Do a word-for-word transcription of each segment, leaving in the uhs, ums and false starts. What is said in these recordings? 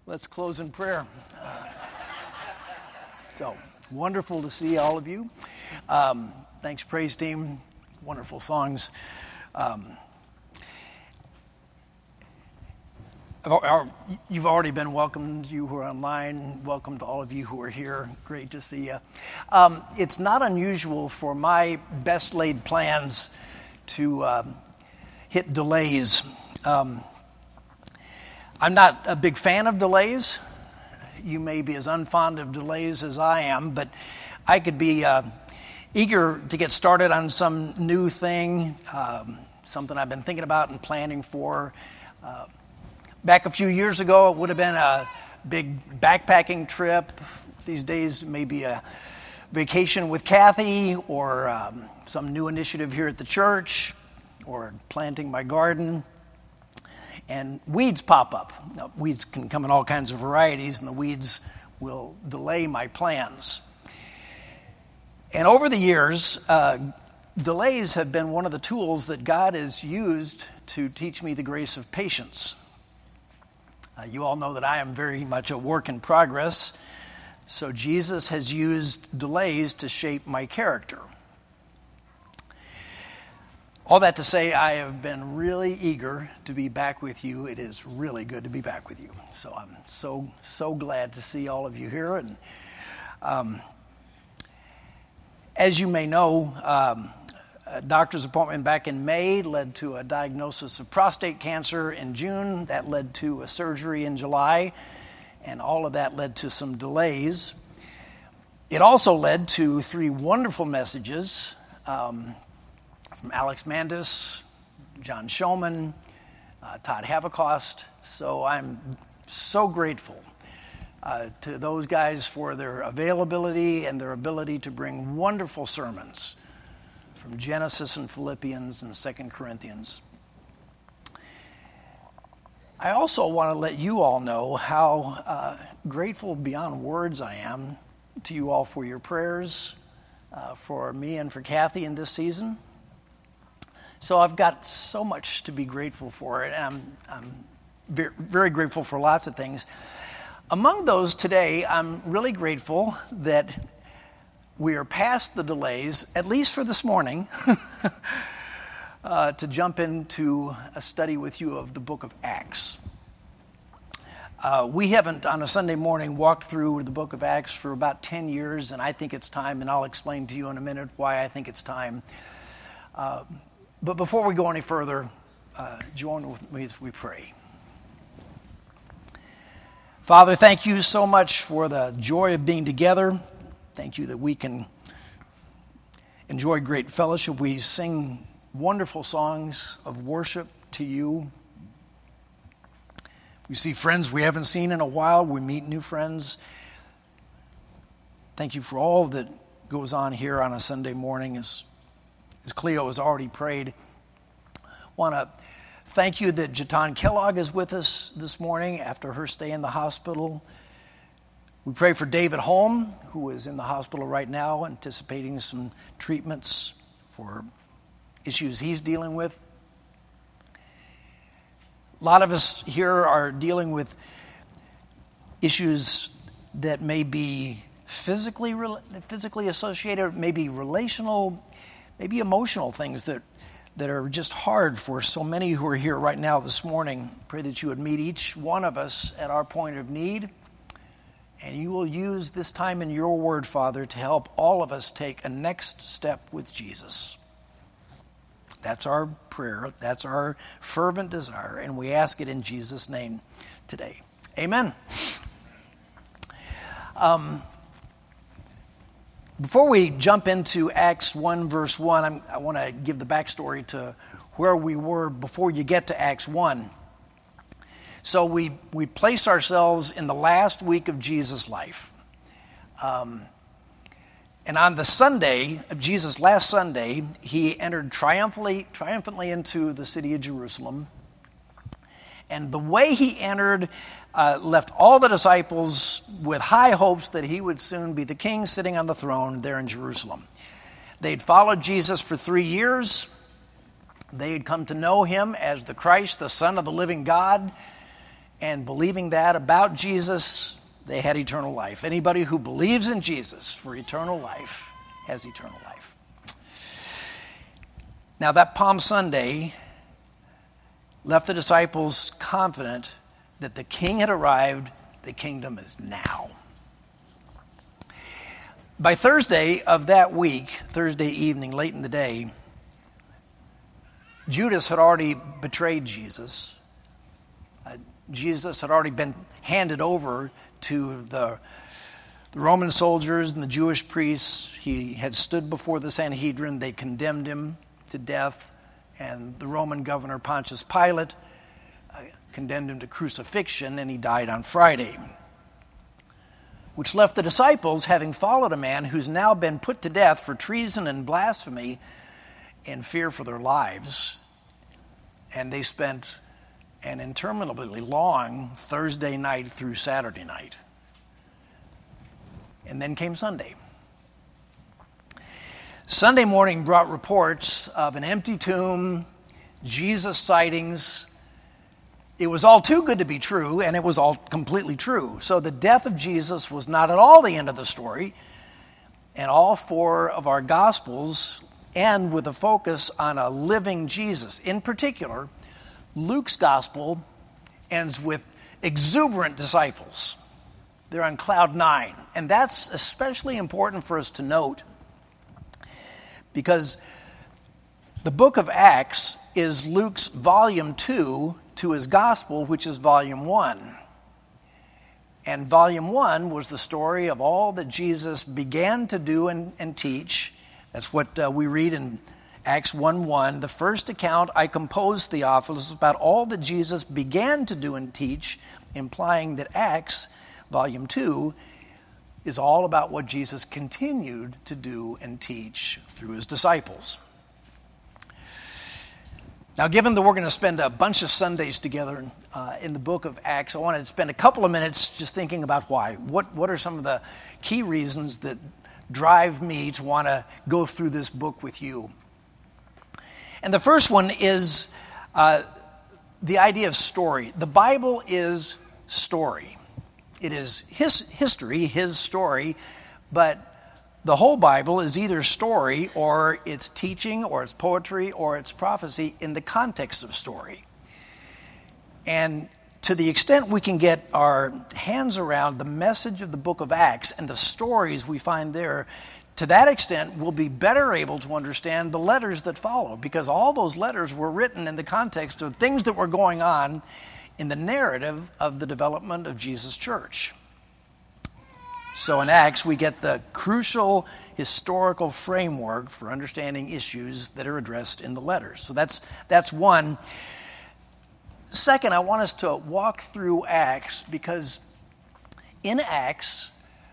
Let's close in prayer. So, wonderful to see all of you. Um, thanks, praise team. Wonderful songs. Um, our, you've already been welcomed, you who are online. Welcome to all of you who are here. Great to see you. Um, it's not unusual for my best laid plans to um, hit delays. Um, I'm not a big fan of delays. You may be as unfond of delays as I am, but I could be uh, eager to get started on some new thing, um, something I've been thinking about and planning for. Uh, back a few years ago, it would have been a big backpacking trip. These days, maybe a vacation with Kathy, or um, some new initiative here at the church, or planting my garden. And weeds pop up. Now, weeds can come in all kinds of varieties, and the weeds will delay my plans. And over the years, uh, delays have been one of the tools that God has used to teach me the grace of patience. Uh, you all know that I am very much a work in progress, so Jesus has used delays to shape my character. All that to say, I have been really eager to be back with you. It is really good to be back with you. So I'm so, so glad to see all of you here. And um, as you may know, um, a doctor's appointment back in May led to a diagnosis of prostate cancer in June. That led to a surgery in July. And all of that led to some delays. It also led to three wonderful messages um, from Alex Mandis, John Showman, uh, Todd Havicost. So I'm so grateful uh, to those guys for their availability and their ability to bring wonderful sermons from Genesis and Philippians and Second Corinthians. I also want to let you all know how uh, grateful beyond words I am to you all for your prayers uh, for me and for Kathy in this season. So I've got so much to be grateful for, and I'm, I'm very, very grateful for lots of things. Among those today, I'm really grateful that we are past the delays, at least for this morning, uh, to jump into a study with you of the book of Acts. Uh, we haven't, on a Sunday morning, walked through the book of Acts for about ten years, and I think it's time, and I'll explain to you in a minute why I think it's time. Uh, But before we go any further, uh, join with me as we pray. Father, thank you so much for the joy of being together. Thank you that we can enjoy great fellowship. We sing wonderful songs of worship to you. We see friends we haven't seen in a while. We meet new friends. Thank you for all that goes on here on a Sunday morning as As Cleo has already prayed. I want to thank you that Jatan Kellogg is with us this morning after her stay in the hospital. We pray for David Holm, who is in the hospital right now, anticipating some treatments for issues he's dealing with. A lot of us here are dealing with issues that may be physically, physically associated, maybe relational, maybe emotional things that, that are just hard for so many who are here right now this morning. Pray that you would meet each one of us at our point of need. And you will use this time in your word, Father, to help all of us take a next step with Jesus. That's our prayer. That's our fervent desire. And we ask it in Jesus' name today. Amen. Um... Before we jump into Acts one, verse one, I'm, I want to give the backstory to where we were before you get to Acts one. So we, we place ourselves in the last week of Jesus' life. Um, and on the Sunday of Jesus' last Sunday, he entered triumphantly, triumphantly into the city of Jerusalem. And the way he entered Uh, left all the disciples with high hopes that he would soon be the king sitting on the throne there in Jerusalem. They'd followed Jesus for three years. They had come to know him as the Christ, the Son of the living God. and believing that about Jesus, they had eternal life. Anybody who believes in Jesus for eternal life has eternal life. Now that Palm Sunday left the disciples confident that the king had arrived, the kingdom is now. By Thursday of that week, Thursday evening, late in the day, Judas had already betrayed Jesus. Uh, Jesus had already been handed over to the, the Roman soldiers and the Jewish priests. He had stood before the Sanhedrin. They condemned him to death. And the Roman governor Pontius Pilate uh, condemned him to crucifixion, and he died on Friday. Which left the disciples having followed a man who's now been put to death for treason and blasphemy in fear for their lives. And they spent an interminably long Thursday night through Saturday night. And then came Sunday. Sunday morning brought reports of an empty tomb, Jesus sightings. It was all too good to be true, and it was all completely true. So the death of Jesus was not at all the end of the story. And all four of our Gospels end with a focus on a living Jesus. In particular, Luke's Gospel ends with exuberant disciples. They're on cloud nine. And that's especially important for us to note because the book of Acts is Luke's volume two to his gospel, which is volume one. And volume one was the story of all that Jesus began to do and, and teach. That's what uh, we read in Acts one one. The first account I composed, Theophilus, about all that Jesus began to do and teach, implying that Acts, volume two, is all about what Jesus continued to do and teach through his disciples. Now, given that we're going to spend a bunch of Sundays together uh, in the book of Acts, I wanted to spend a couple of minutes just thinking about why. What, what are some of the key reasons that drive me to want to go through this book with you? And the first one is uh, the idea of story. The Bible is story. It is his history, his story, but the whole Bible is either story or it's teaching or it's poetry or it's prophecy in the context of story. And to the extent we can get our hands around the message of the book of Acts and the stories we find there, to that extent we'll be better able to understand the letters that follow, because all those letters were written in the context of things that were going on in the narrative of the development of Jesus' church. So in Acts, we get the crucial historical framework for understanding issues that are addressed in the letters. So that's that's one. Second, I want us to walk through Acts because in Acts,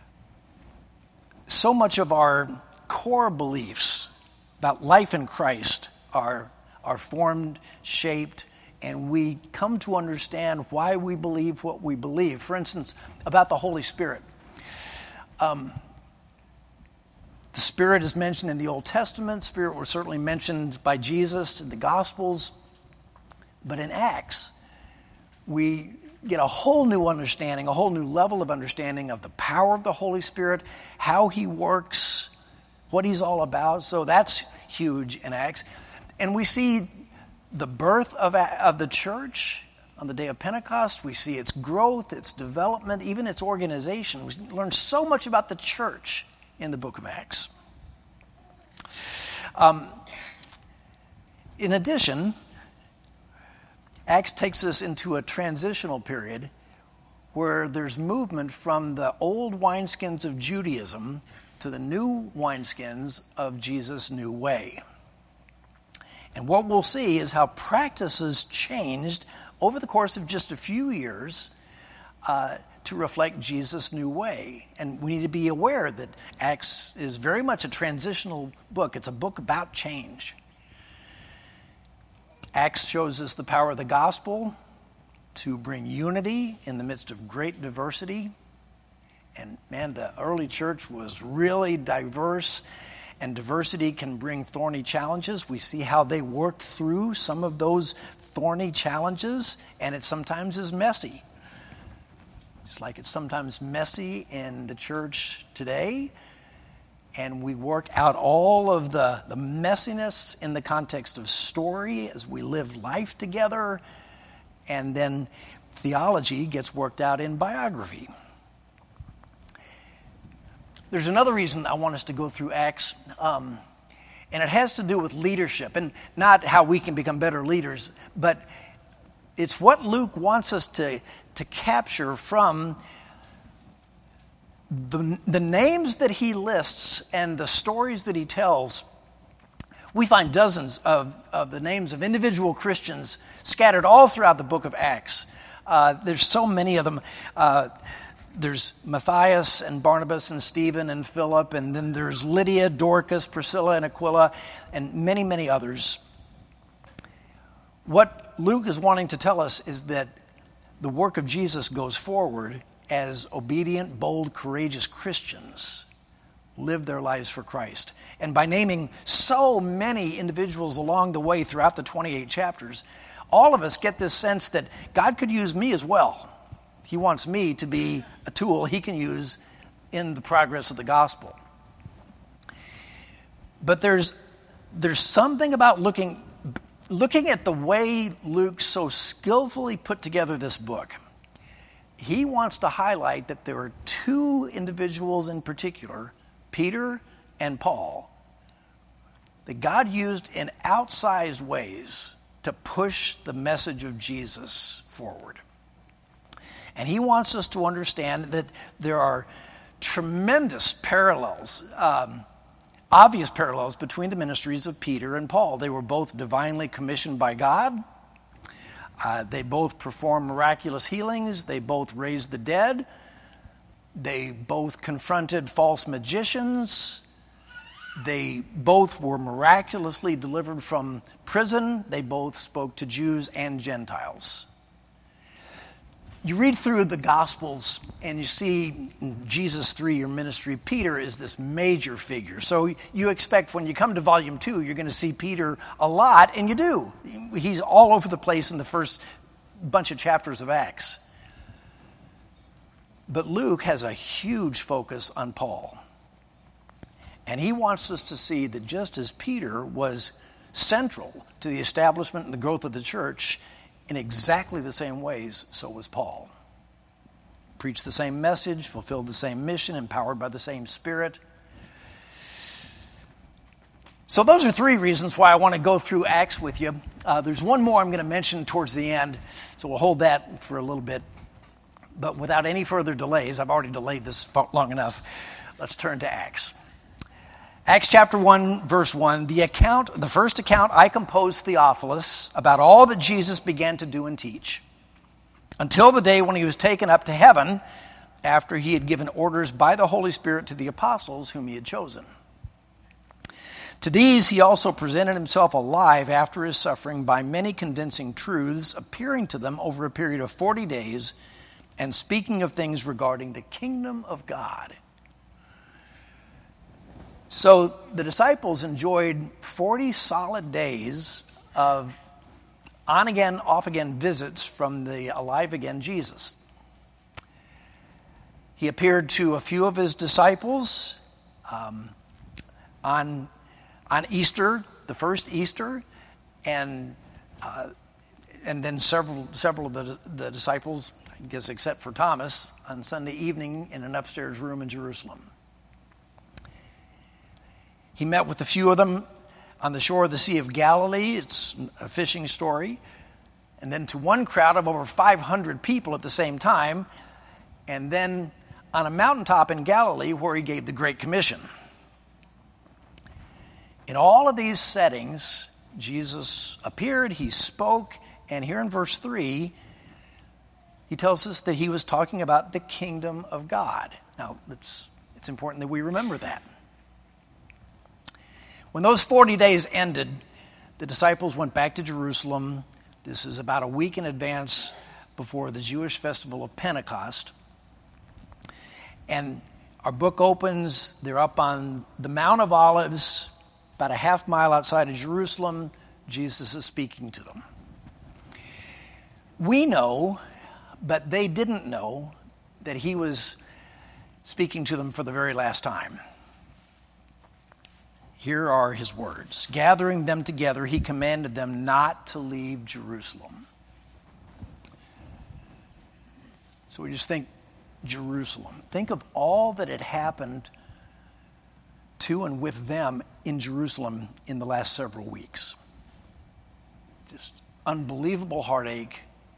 so much of our core beliefs about life in Christ are, are formed, shaped, and we come to understand why we believe what we believe. For instance, about the Holy Spirit. Um, the Spirit is mentioned in the Old Testament. Spirit was certainly mentioned by Jesus in the Gospels. But in Acts, we get a whole new understanding, a whole new level of understanding of the power of the Holy Spirit, how he works, what he's all about. So that's huge in Acts. And we see the birth of, of the church on the day of Pentecost. We see its growth, its development, even its organization. We learn so much about the church in the book of Acts. Um, in addition, Acts takes us into a transitional period where there's movement from the old wineskins of Judaism to the new wineskins of Jesus' new way. And what we'll see is how practices changed over the course of just a few years uh, to reflect Jesus' new way. And we need to be aware that Acts is very much a transitional book. It's a book about change. Acts shows us the power of the gospel to bring unity in the midst of great diversity. And man, the early church was really diverse, and diversity can bring thorny challenges. We see how they worked through some of those thorny challenges, and it sometimes is messy. just like it's sometimes messy in the church today. And we work out all of the, the messiness in the context of story as we live life together. And then theology gets worked out in biography. There's another reason I want us to go through Acts, um, and it has to do with leadership, and not how we can become better leaders, but it's what Luke wants us to, to capture from the, the names that he lists and the stories that he tells. We find dozens of, of the names of individual Christians scattered all throughout the book of Acts. Uh, there's so many of them. Uh, there's Matthias and Barnabas and Stephen and Philip, and then there's Lydia, Dorcas, Priscilla and Aquila, and many, many others. What Luke is wanting to tell us is that the work of Jesus goes forward as obedient, bold, courageous Christians live their lives for Christ. And by naming so many individuals along the way throughout the twenty-eight chapters, all of us get this sense that God could use me as well. He wants me to be a tool he can use in the progress of the gospel. But there's there's something about looking looking at the way Luke so skillfully put together this book. He wants to highlight that there are two individuals in particular, Peter and Paul, that God used in outsized ways to push the message of Jesus forward. And he wants us to understand that there are tremendous parallels, um, obvious parallels between the ministries of Peter and Paul. They were both divinely commissioned by God. Uh, they both performed miraculous healings. They both raised the dead. They both confronted false magicians. They both were miraculously delivered from prison. They both spoke to Jews and Gentiles. You read through the Gospels and you see in Jesus' three-year ministry, Peter is this major figure. So you expect when you come to volume two, you're going to see Peter a lot, and you do. He's all over the place in the first bunch of chapters of Acts. But Luke has a huge focus on Paul. And he wants us to see that just as Peter was central to the establishment and the growth of the church, in exactly the same ways, so was Paul. Preached the same message, fulfilled the same mission, empowered by the same Spirit. So those are three reasons why I want to go through Acts with you. Uh, there's one more I'm going to mention towards the end, so we'll hold that for a little bit. But without any further delays, I've already delayed this long enough, let's turn to Acts. Acts chapter one, verse one, the account, the first account I composed, Theophilus, about all that Jesus began to do and teach, until the day when he was taken up to heaven, after he had given orders by the Holy Spirit to the apostles whom he had chosen. To these he also presented himself alive after his suffering by many convincing truths, appearing to them over a period of forty days, and speaking of things regarding the kingdom of God. So the disciples enjoyed forty solid days of on-again, off-again visits from the alive-again Jesus. He appeared to a few of his disciples um, on, on Easter, the first Easter, and uh, and then several several of the, the disciples, I guess except for Thomas, on Sunday evening in an upstairs room in Jerusalem. He met with a few of them on the shore of the Sea of Galilee. It's a fishing story. And then to one crowd of over five hundred people at the same time. And then on a mountaintop in Galilee where he gave the Great Commission. In all of these settings, Jesus appeared, he spoke, and here in verse three, he tells us that he was talking about the kingdom of God. Now, it's, it's important that we remember that. When those forty days ended, the disciples went back to Jerusalem. This is about a week in advance before the Jewish festival of Pentecost. And our book opens, they're up on the Mount of Olives, about a half mile outside of Jerusalem. Jesus is speaking to them. We know, but they didn't know, that he was speaking to them for the very last time. Here are his words. Gathering them together, he commanded them not to leave Jerusalem. So we just think Jerusalem. Think of all that had happened to and with them in Jerusalem in the last several weeks. Just unbelievable heartache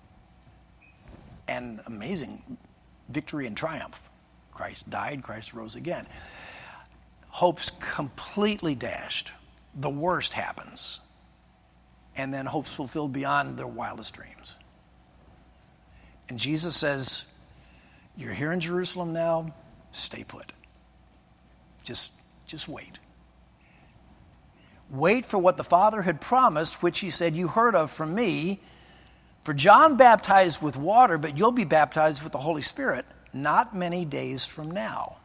and amazing victory and triumph. Christ died, Christ rose again. Hopes completely dashed. The worst happens. And then hopes fulfilled beyond their wildest dreams. And Jesus says, you're here in Jerusalem now, stay put. Just, just wait. Wait for what the Father had promised, which he said, you heard of from me. For John baptized with water, but you'll be baptized with the Holy Spirit not many days from now.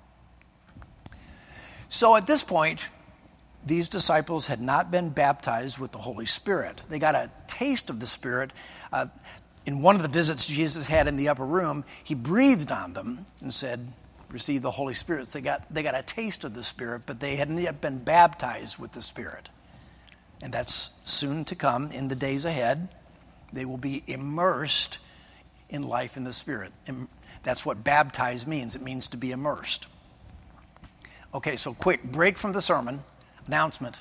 So at this point, these disciples had not been baptized with the Holy Spirit. They got a taste of the Spirit. Uh, in one of the visits Jesus had in the upper room, he breathed on them and said, receive the Holy Spirit. So they got, they got a taste of the Spirit, but they hadn't yet been baptized with the Spirit. And that's soon to come in the days ahead. They will be immersed in life in the Spirit. That's what baptize means. It means to be immersed. Okay, so quick break from the sermon. Announcement.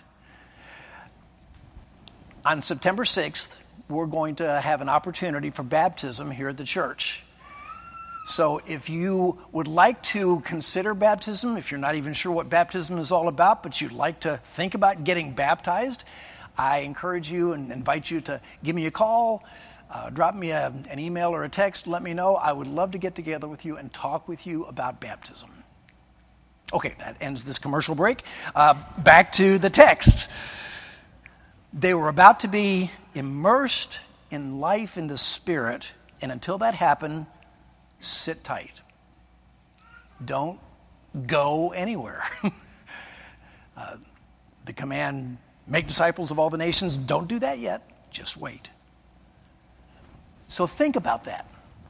On September sixth, we're going to have an opportunity for baptism here at the church. So if you would like to consider baptism, if you're not even sure what baptism is all about, but you'd like to think about getting baptized, I encourage you and invite you to give me a call, uh, drop me a, an email or a text, let me know. I would love to get together with you and talk with you about baptism. Okay, that ends this commercial break. Uh, back to the text. They were about to be immersed in life in the Spirit, and until that happened, sit tight. Don't go anywhere. uh, the command, make disciples of all the nations, don't do that yet. Just wait. So think about that.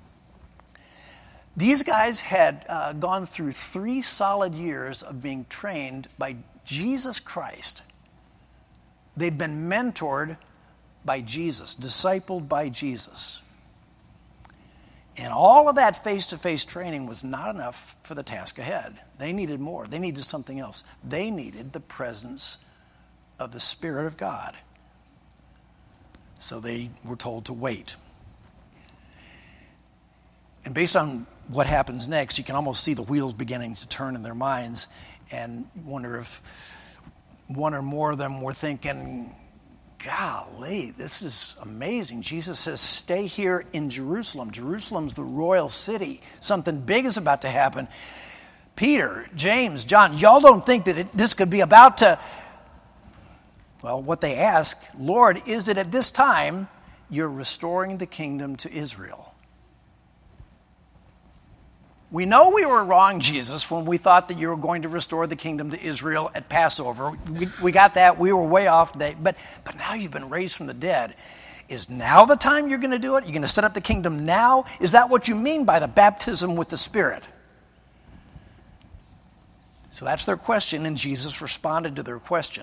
These guys had uh, gone through three solid years of being trained by Jesus Christ. They'd been mentored by Jesus, discipled by Jesus. And all of that face-to-face training was not enough for the task ahead. They needed more. They needed something else. They needed the presence of the Spirit of God. So they were told to wait. And based on what happens next, you can almost see the wheels beginning to turn in their minds and wonder if one or more of them were thinking, golly, this is amazing. Jesus says, stay here in Jerusalem. Jerusalem's the royal city. Something big is about to happen. Peter, James, John, y'all don't think that it, this could be about to... Well, what they ask, Lord, is it at this time you're restoring the kingdom to Israel? We know we were wrong, Jesus, when we thought that you were going to restore the kingdom to Israel at Passover. We, we got that. We were way off. They, but, but now you've been raised from the dead. Is now the time you're going to do it? You're going to set up the kingdom now? Is that what you mean by the baptism with the Spirit? So that's their question, and Jesus responded to their question.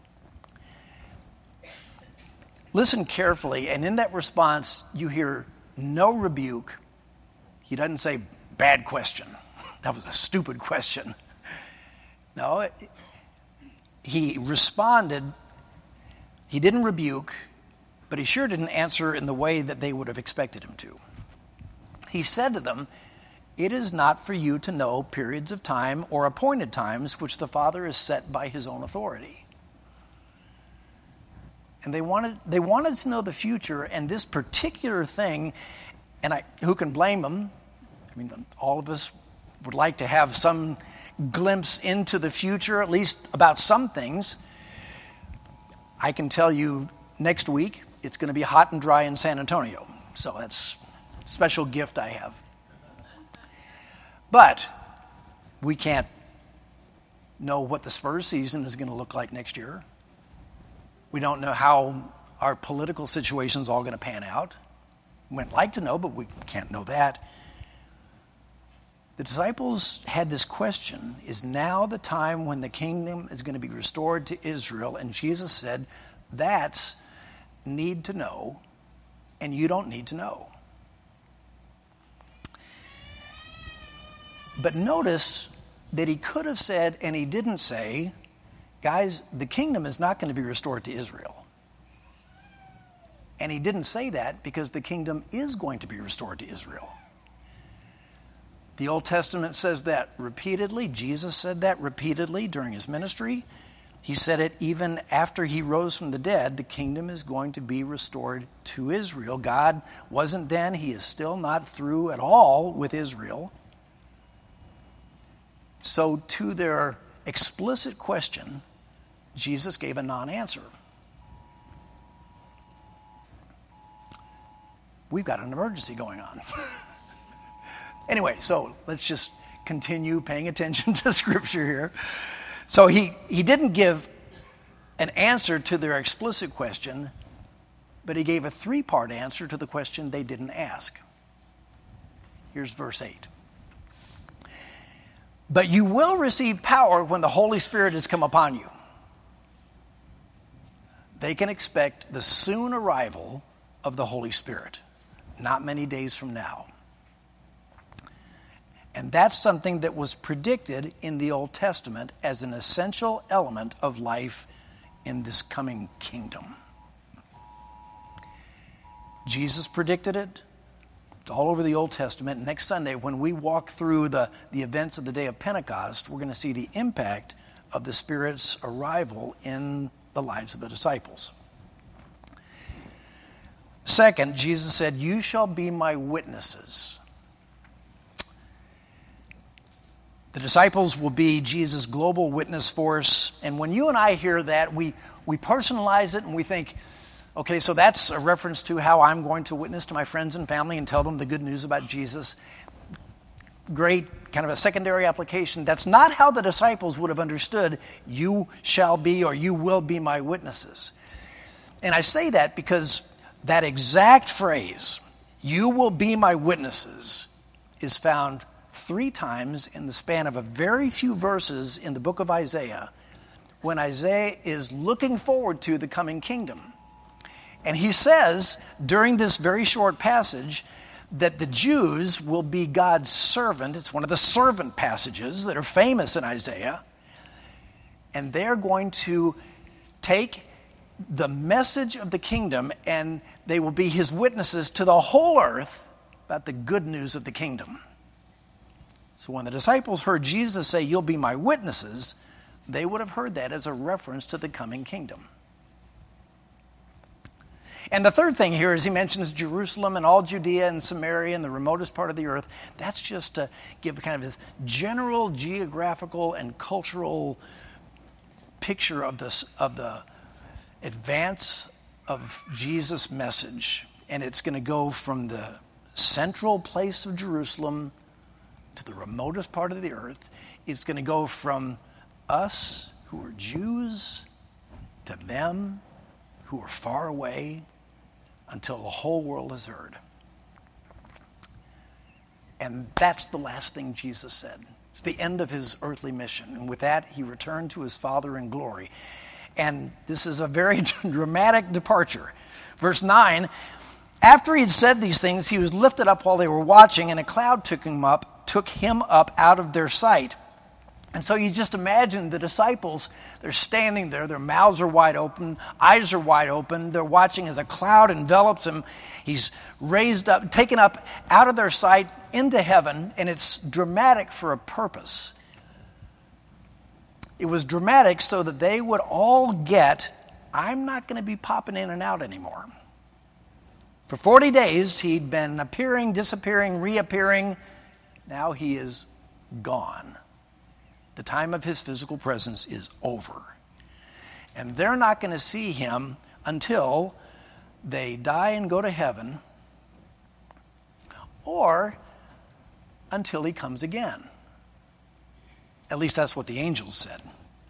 Listen carefully, and in that response, you hear no rebuke. He doesn't say, bad question. That was a stupid question. No, it, he responded. He didn't rebuke, but he sure didn't answer in the way that they would have expected him to. He said to them, it is not for you to know periods of time or appointed times which the Father has set by his own authority. And they wanted, they wanted to know the future, and this particular thing, and I, who can blame them? I mean, all of us would like to have some glimpse into the future, at least about some things. I can tell you next week it's going to be hot and dry in San Antonio. So that's a special gift I have. But we can't know what the Spurs season is going to look like next year. We don't know how our political situation is all going to pan out. We'd like to know, but we can't know that. The disciples had this question, is now the time when the kingdom is going to be restored to Israel? And Jesus said, that's need to know, and you don't need to know. But notice that he could have said, and he didn't say, guys, the kingdom is not going to be restored to Israel. And he didn't say that because the kingdom is going to be restored to Israel. The Old Testament says that repeatedly. Jesus said that repeatedly during his ministry. He said it even after he rose from the dead. The kingdom is going to be restored to Israel. God wasn't then. He is still not through at all with Israel. So to their explicit question, Jesus gave a non-answer. We've got an emergency going on. Anyway, so let's just continue paying attention to Scripture here. So he, he didn't give an answer to their explicit question, but he gave a three-part answer to the question they didn't ask. Here's verse eight. But you will receive power when the Holy Spirit has come upon you. They can expect the soon arrival of the Holy Spirit, not many days from now. And that's something that was predicted in the Old Testament as an essential element of life in this coming kingdom. Jesus predicted it. It's all over the Old Testament. Next Sunday, when we walk through the, the events of the day of Pentecost, we're going to see the impact of the Spirit's arrival in the lives of the disciples. Second, Jesus said, you shall be my witnesses. The disciples will be Jesus' global witness force. And when you and I hear that, we, we personalize it and we think, okay, so that's a reference to how I'm going to witness to my friends and family and tell them the good news about Jesus. Great, kind of a secondary application. That's not how the disciples would have understood, you shall be or you will be my witnesses. And I say that because that exact phrase, you will be my witnesses, is found three times in the span of a very few verses in the book of Isaiah, when Isaiah is looking forward to the coming kingdom. And he says during this very short passage that the Jews will be God's servant. It's one of the servant passages that are famous in Isaiah. And they're going to take the message of the kingdom and they will be his witnesses to the whole earth about the good news of the kingdom. So when the disciples heard Jesus say, you'll be my witnesses, they would have heard that as a reference to the coming kingdom. And the third thing here is he mentions Jerusalem and all Judea and Samaria and the remotest part of the earth. That's just to give kind of this general geographical and cultural picture of this, of the advance of Jesus' message. And it's going to go from the central place of Jerusalem to the remotest part of the earth. It's going to go from us who are Jews to them who are far away until the whole world has heard. And that's the last thing Jesus said. It's the end of his earthly mission. And with that, he returned to his Father in glory. And this is a very dramatic departure. Verse nine, after he had said these things, he was lifted up while they were watching, and a cloud took him up, took him up out of their sight. And so you just imagine the disciples, they're standing there, their mouths are wide open, eyes are wide open, they're watching as a cloud envelops him. He's raised up, taken up out of their sight into heaven, and it's dramatic for a purpose. It was dramatic so that they would all get, I'm not going to be popping in and out anymore. For forty days, he'd been appearing, disappearing, reappearing. Now he is gone. The time of his physical presence is over. And they're not going to see him until they die and go to heaven, or until he comes again. At least that's what the angels said.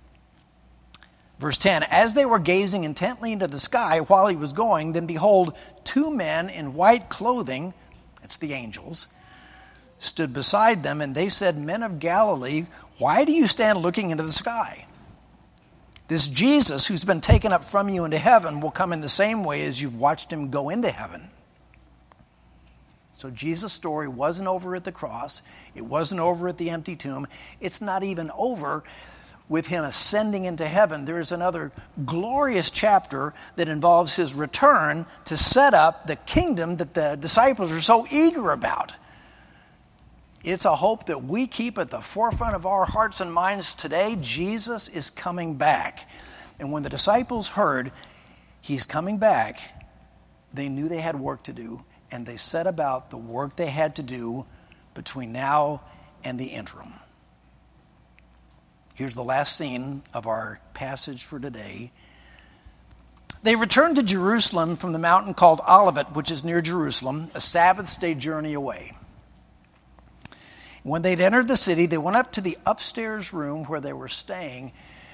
Verse ten, as they were gazing intently into the sky while he was going, then behold, two men in white clothing, that's the angels, stood beside them, and they said, "Men of Galilee, why do you stand looking into the sky? This Jesus who's been taken up from you into heaven will come in the same way as you've watched him go into heaven." So Jesus' story wasn't over at the cross. It wasn't over at the empty tomb. It's not even over with him ascending into heaven. There is another glorious chapter that involves his return to set up the kingdom that the disciples are so eager about. It's a hope that we keep at the forefront of our hearts and minds today. Jesus is coming back. And when the disciples heard he's coming back, they knew they had work to do, and they set about the work they had to do between now and the interim. Here's the last scene of our passage for today. They returned to Jerusalem from the mountain called Olivet, which is near Jerusalem, a Sabbath day journey away. When they'd entered the city, they went up to the upstairs room where they were staying.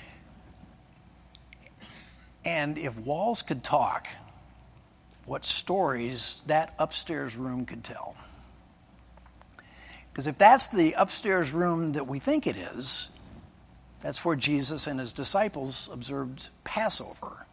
And if walls could talk, what stories that upstairs room could tell. Because if that's the upstairs room that we think it is, that's where Jesus and his disciples observed Passover.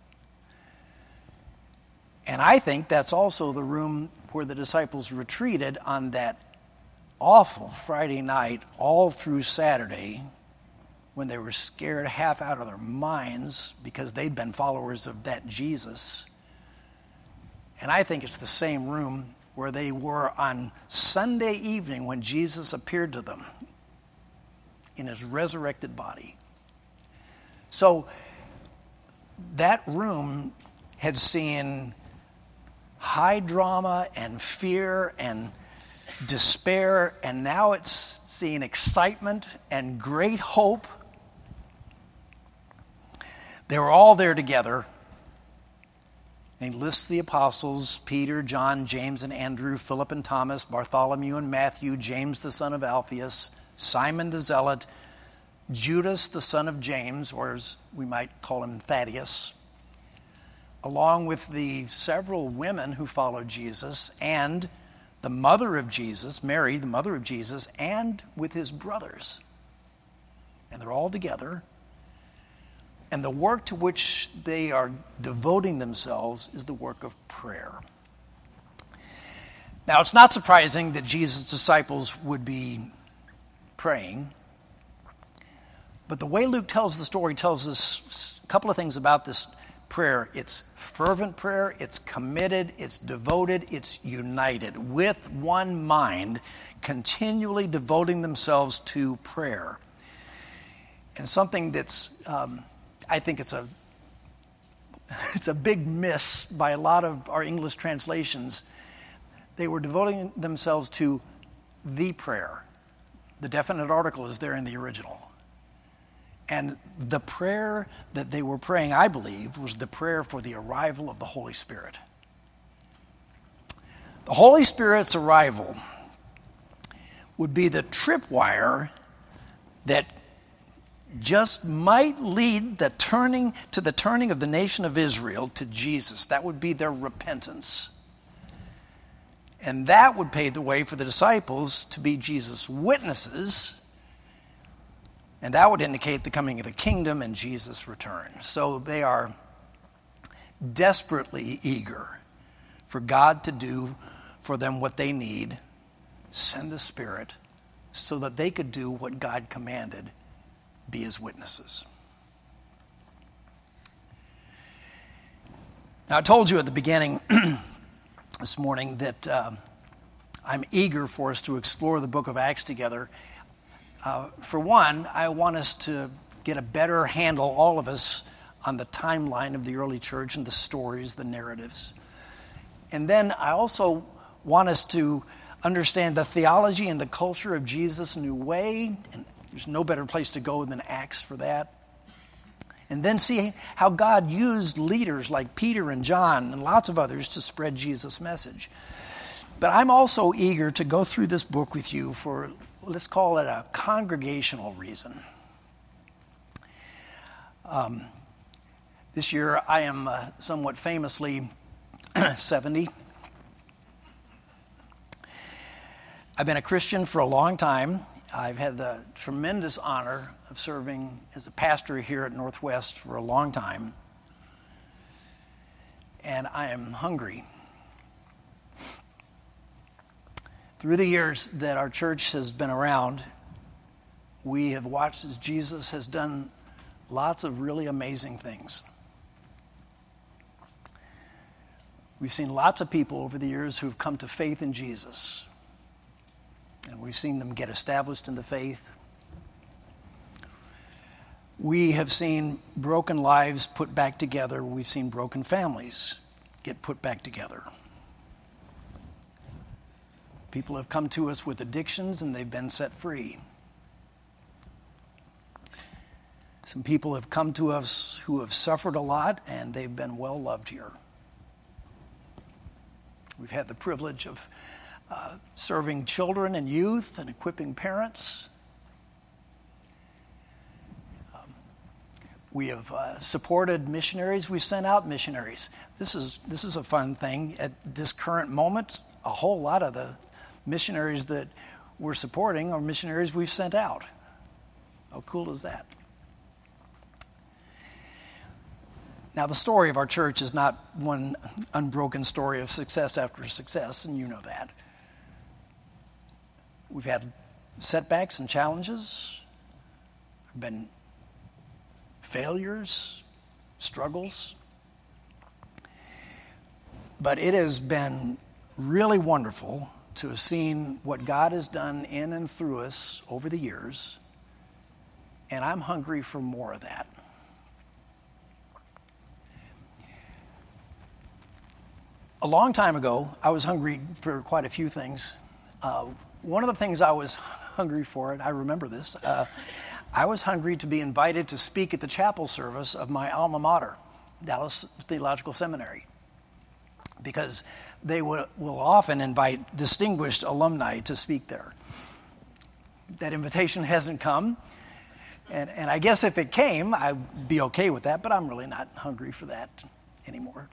And I think that's also the room where the disciples retreated on that awful Friday night all through Saturday, when they were scared half out of their minds because they'd been followers of that Jesus. And I think it's the same room where they were on Sunday evening when Jesus appeared to them in his resurrected body. So that room had seen high drama and fear and despair, and now it's seeing excitement and great hope. They were all there together. And he lists the apostles: Peter, John, James, and Andrew, Philip and Thomas, Bartholomew and Matthew, James the son of Alphaeus, Simon the Zealot, Judas the son of James, or as we might call him, Thaddeus, along with the several women who followed Jesus, and the mother of Jesus, Mary, the mother of Jesus, and with his brothers. And they're all together. And the work to which they are devoting themselves is the work of prayer. Now, it's not surprising that Jesus' disciples would be praying. But the way Luke tells the story tells us a couple of things about this prayer. It's fervent prayer, it's committed, it's devoted, it's united, with one mind, continually devoting themselves to prayer. And something that's, um, I think it's a, it's a big miss by a lot of our English translations. They were devoting themselves to the prayer. The definite article is there in the original. And the prayer that they were praying, I believe, was the prayer for the arrival of the Holy Spirit. The Holy Spirit's arrival would be the tripwire that just might lead the turning to the turning of the nation of Israel to Jesus. That would be their repentance. And that would pave the way for the disciples to be Jesus' witnesses. And that would indicate the coming of the kingdom and Jesus' return. So they are desperately eager for God to do for them what they need, send the Spirit, so that they could do what God commanded, be his witnesses. Now, I told you at the beginning this morning that uh, I'm eager for us to explore the book of Acts together. Uh, for one, I want us to get a better handle, all of us, on the timeline of the early church and the stories, the narratives. And then I also want us to understand the theology and the culture of Jesus' new way. And there's no better place to go than Acts for that. And then see how God used leaders like Peter and John and lots of others to spread Jesus' message. But I'm also eager to go through this book with you for, let's call it a congregational reason. Um, this year I am uh, somewhat famously seventy. I've been a Christian for a long time. I've had the tremendous honor of serving as a pastor here at Northwest for a long time. And I am hungry. Through the years that our church has been around, we have watched as Jesus has done lots of really amazing things. We've seen lots of people over the years who've come to faith in Jesus. And we've seen them get established in the faith. We have seen broken lives put back together. We've seen broken families get put back together. People have come to us with addictions and they've been set free. Some people have come to us who have suffered a lot and they've been well loved here. We've had the privilege of uh, serving children and youth and equipping parents. Um, we have uh, supported missionaries. We've sent out missionaries. This is this is a fun thing. At this current moment, a whole lot of the missionaries that we're supporting are missionaries we've sent out. How cool is that? Now, the story of our church is not one unbroken story of success after success, and you know that. We've had setbacks and challenges. There have been failures, struggles. But it has been really wonderful to have seen what God has done in and through us over the years, and I'm hungry for more of that. A long time ago, I was hungry for quite a few things. Uh, one of the things I was hungry for, and I remember this, uh, I was hungry to be invited to speak at the chapel service of my alma mater, Dallas Theological Seminary, because they will, will often invite distinguished alumni to speak there. That invitation hasn't come, and, and I guess if it came, I'd be okay with that, but I'm really not hungry for that anymore.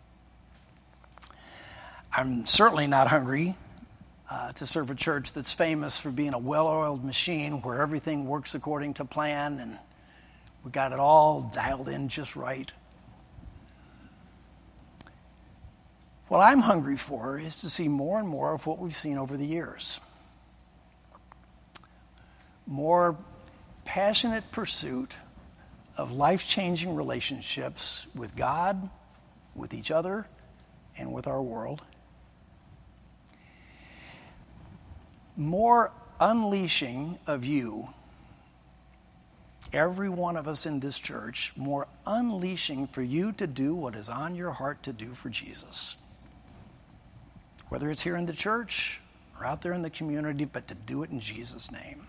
I'm certainly not hungry uh, to serve a church that's famous for being a well-oiled machine where everything works according to plan and we got it all dialed in just right. What I'm hungry for is to see more and more of what we've seen over the years. More passionate pursuit of life-changing relationships with God, with each other, and with our world. More unleashing of you, every one of us in this church, more unleashing for you to do what is on your heart to do for Jesus. Whether it's here in the church or out there in the community, but to do it in Jesus' name.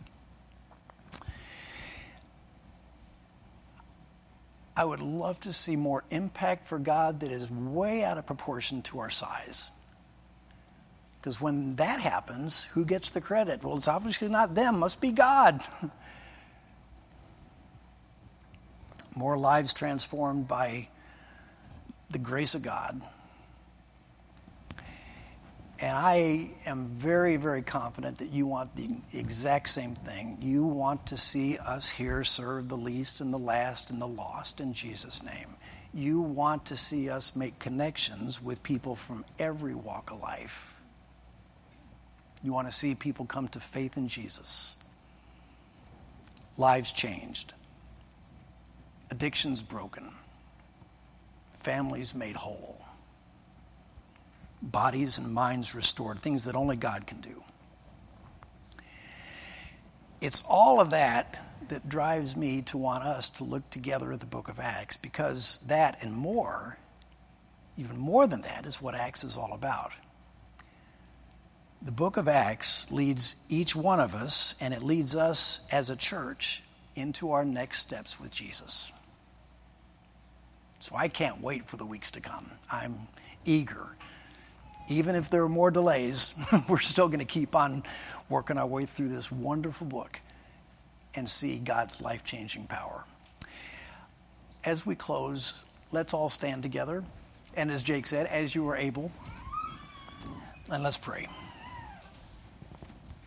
I would love to see more impact for God that is way out of proportion to our size. Because when that happens, who gets the credit? Well, it's obviously not them. Must be God. More lives transformed by the grace of God. And I am very, very confident that you want the exact same thing. You want to see us here serve the least and the last and the lost in Jesus' name. You want to see us make connections with people from every walk of life. You want to see people come to faith in Jesus. Lives changed. Addictions broken. Families made whole. Bodies and minds restored. Things that only God can do. It's all of that that drives me to want us to look together at the book of Acts, because that and more, even more than that, is what Acts is all about. The book of Acts leads each one of us, and it leads us as a church into our next steps with Jesus. So I can't wait for the weeks to come. I'm eager. Even if there are more delays, we're still going to keep on working our way through this wonderful book and see God's life-changing power. As we close, let's all stand together. And as Jake said, as you are able, and let's pray.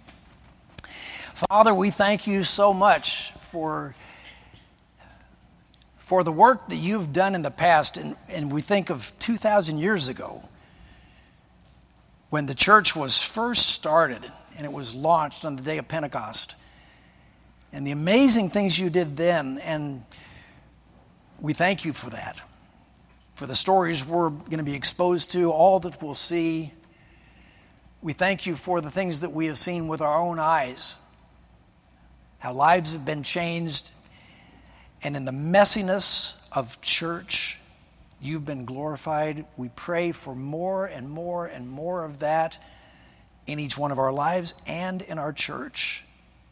Father, we thank you so much for, for the work that you've done in the past. And, and we think of two thousand years ago when the church was first started and it was launched on the day of Pentecost. And the amazing things you did then. And we thank you for that. For the stories we're going to be exposed to, all that we'll see. We thank you for the things that we have seen with our own eyes. How lives have been changed, and in the messiness of church, you've been glorified. We pray for more and more and more of that in each one of our lives and in our church.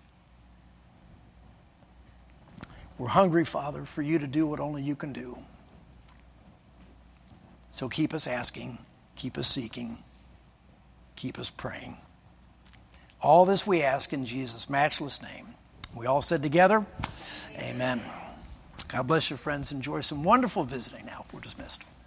We're hungry, Father, for you to do what only you can do. So keep us asking, keep us seeking, keep us praying. All this we ask in Jesus' matchless name. We all said together, amen. God bless you, friends. Enjoy some wonderful visiting now. We're dismissed.